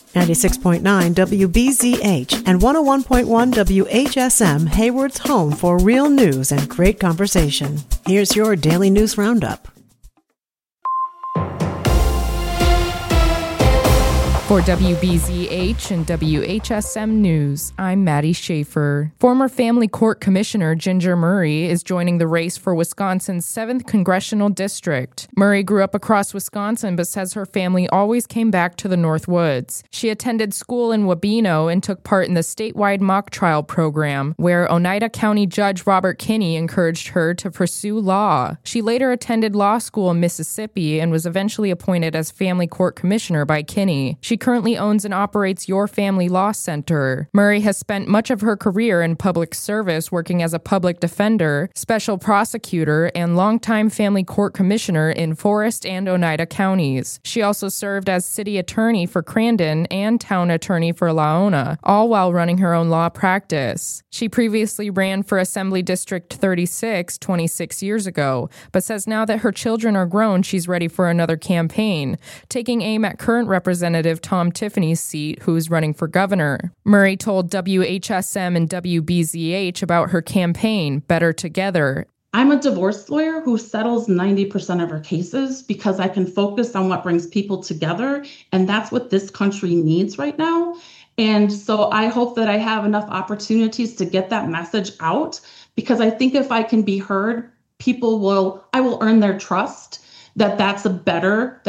96.9 WBZH and 101.1 WHSM, Hayward's home for real news and great conversation. Here's your daily news roundup. For WBZH and WHSM News, I'm Maddie Schaefer. Former Family Court Commissioner Ginger Murray is joining the race for Wisconsin's 7th Congressional District. Murray grew up across Wisconsin but says her family always came back to the North Woods. She attended school in Wabeno and took part in the statewide mock trial program, where Oneida County Judge Robert Kinney encouraged her to pursue law. She later attended law school in Mississippi and was eventually appointed as Family Court Commissioner by Kinney. She currently owns and operates Your Family Law Center. Murray has spent much of her career in public service working as a public defender, special prosecutor, and longtime family court commissioner in Forest and Oneida counties. She also served as city attorney for Crandon and town attorney for Laona, all while running her own law practice. She previously ran for Assembly District 36 26 years ago, but says now that her children are grown, she's ready for another campaign, taking aim at current Representative Tom Tiffany's seat, who's running for governor. Murray told WHSM and WBZH about her campaign, Better Together. I'm a divorce lawyer who settles 90% of her cases because I can focus on what brings people together, and that's what this country needs right now. And so I hope that I have enough opportunities to get that message out, because I think if I can be heard, I will earn their trust that that's a better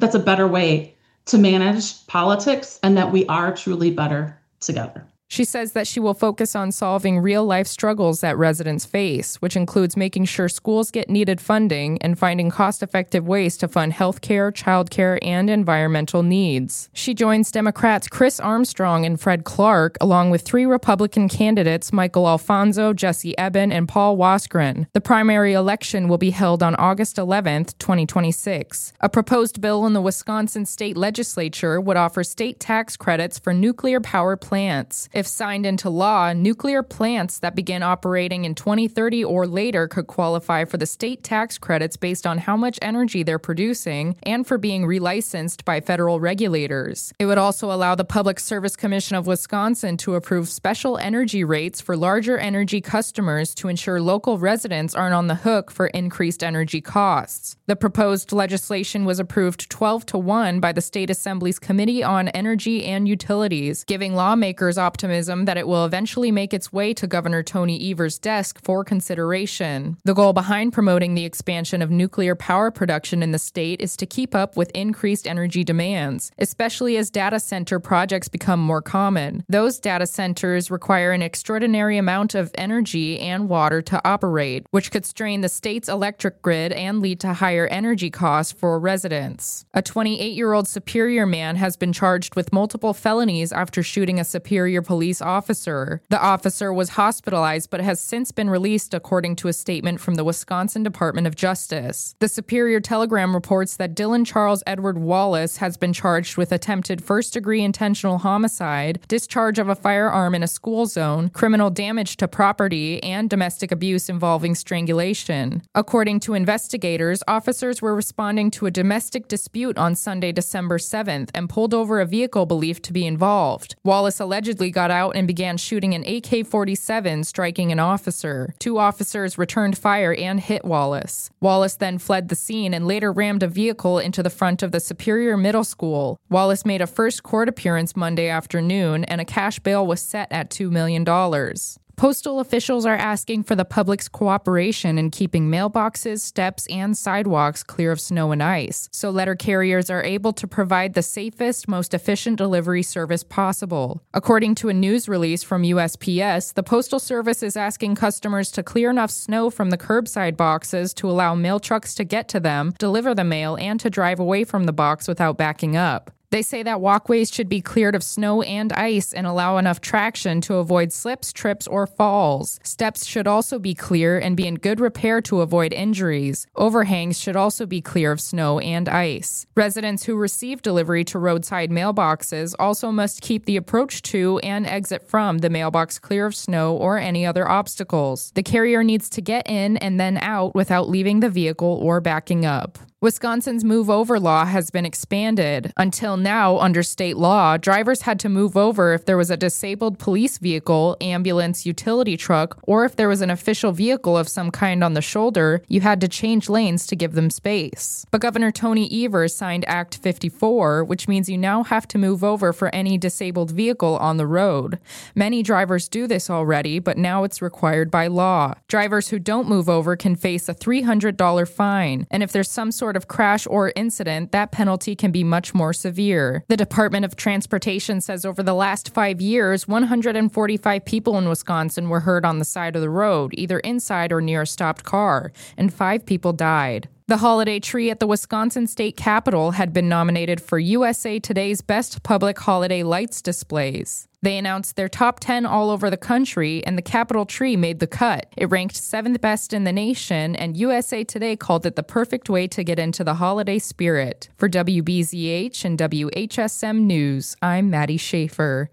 way to manage politics, and that we are truly better together. She says that she will focus on solving real-life struggles that residents face, which includes making sure schools get needed funding and finding cost-effective ways to fund healthcare, childcare, and environmental needs. She joins Democrats Chris Armstrong and Fred Clark, along with 3 Republican candidates Michael Alfonso, Jesse Eben, and Paul Waskren. The primary election will be held on August 11th, 2026. A proposed bill in the Wisconsin state legislature would offer state tax credits for nuclear power plants. If signed into law, nuclear plants that begin operating in 2030 or later could qualify for the state tax credits based on how much energy they're producing and for being relicensed by federal regulators. It would also allow the Public Service Commission of Wisconsin to approve special energy rates for larger energy customers to ensure local residents aren't on the hook for increased energy costs. The proposed legislation was approved 12-1 by the State Assembly's Committee on Energy and Utilities, giving lawmakers optimism that it will eventually make its way to Governor Tony Evers' desk for consideration. The goal behind promoting the expansion of nuclear power production in the state is to keep up with increased energy demands, especially as data center projects become more common. Those data centers require an extraordinary amount of energy and water to operate, which could strain the state's electric grid and lead to higher energy costs for residents. A 28-year-old Superior man has been charged with multiple felonies after shooting a Superior police officer. The officer was hospitalized but has since been released, according to a statement from the Wisconsin Department of Justice. The Superior Telegram reports that Dylan Charles Edward Wallace has been charged with attempted first-degree intentional homicide, discharge of a firearm in a school zone, criminal damage to property, and domestic abuse involving strangulation. According to investigators, officers were responding to a domestic dispute on Sunday, December 7th, and pulled over a vehicle believed to be involved. Wallace allegedly got out and began shooting an AK-47, striking an officer. 2 officers returned fire and hit Wallace. Wallace then fled the scene and later rammed a vehicle into the front of the Superior Middle School. Wallace made a first court appearance Monday afternoon, and a cash bail was set at $2 million. Postal officials are asking for the public's cooperation in keeping mailboxes, steps, and sidewalks clear of snow and ice, so letter carriers are able to provide the safest, most efficient delivery service possible. According to a news release from USPS, the Postal Service is asking customers to clear enough snow from the curbside boxes to allow mail trucks to get to them, deliver the mail, and to drive away from the box without backing up. They say that walkways should be cleared of snow and ice and allow enough traction to avoid slips, trips, or falls. Steps should also be clear and be in good repair to avoid injuries. Overhangs should also be clear of snow and ice. Residents who receive delivery to roadside mailboxes also must keep the approach to and exit from the mailbox clear of snow or any other obstacles. The carrier needs to get in and then out without leaving the vehicle or backing up. Wisconsin's move over law has been expanded. Until now, under state law, drivers had to move over if there was a disabled police vehicle, ambulance, utility truck, or if there was an official vehicle of some kind on the shoulder, you had to change lanes to give them space. But Governor Tony Evers signed Act 54, which means you now have to move over for any disabled vehicle on the road. Many drivers do this already, but now it's required by law. Drivers who don't move over can face a $300 fine, and if there's some sort of crash or incident, that penalty can be much more severe. The Department of Transportation says over the last 5 years, 145 people in Wisconsin were hurt on the side of the road, either inside or near a stopped car, and 5 people died. The holiday tree at the Wisconsin State Capitol had been nominated for USA Today's Best Public Holiday Lights Displays. They announced their top 10 all over the country, and the Capitol tree made the cut. It ranked 7th best in the nation, and USA Today called it the perfect way to get into the holiday spirit. For WBZH and WHSM News, I'm Maddie Schaefer.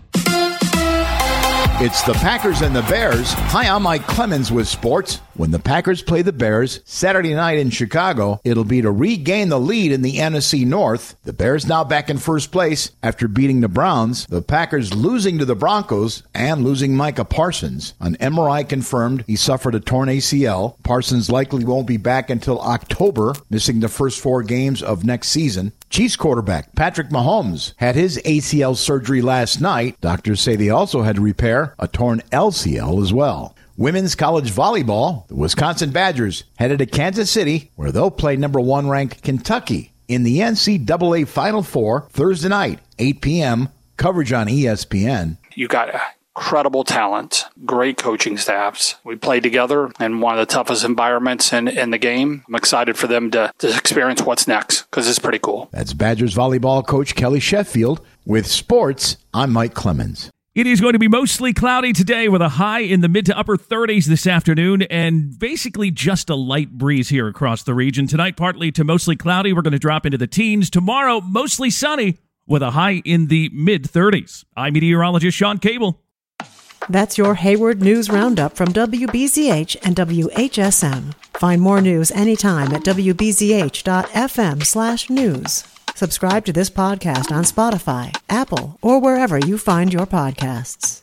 It's the Packers and the Bears. Hi, I'm Mike Clemens with sports. When the Packers play the Bears Saturday night in Chicago, it'll be to regain the lead in the NFC North. The Bears now back in first place after beating the Browns. The Packers losing to the Broncos and losing Micah Parsons. An MRI confirmed he suffered a torn ACL. Parsons likely won't be back until October, missing the first 4 games of next season. Chiefs quarterback Patrick Mahomes had his ACL surgery last night. Doctors say they also had to repair a torn LCL as well. Women's college volleyball, the Wisconsin Badgers headed to Kansas City, where they'll play number 1 ranked Kentucky in the NCAA Final Four Thursday night, 8 p.m. Coverage on ESPN. You got incredible talent, great coaching staffs. We played together in one of the toughest environments in the game. I'm excited for them to experience what's next because it's pretty cool. That's Badgers volleyball coach Kelly Sheffield. With sports, I'm Mike Clemens. It is going to be mostly cloudy today with a high in the mid to upper 30s this afternoon and basically just a light breeze here across the region. Tonight, partly to mostly cloudy. We're going to drop into the teens. Tomorrow, mostly sunny with a high in the mid 30s. I'm meteorologist Sean Cable. That's your Hayward News Roundup from WBZH and WHSM. Find more news anytime at wbzh.fm/news. Subscribe to this podcast on Spotify, Apple, or wherever you find your podcasts.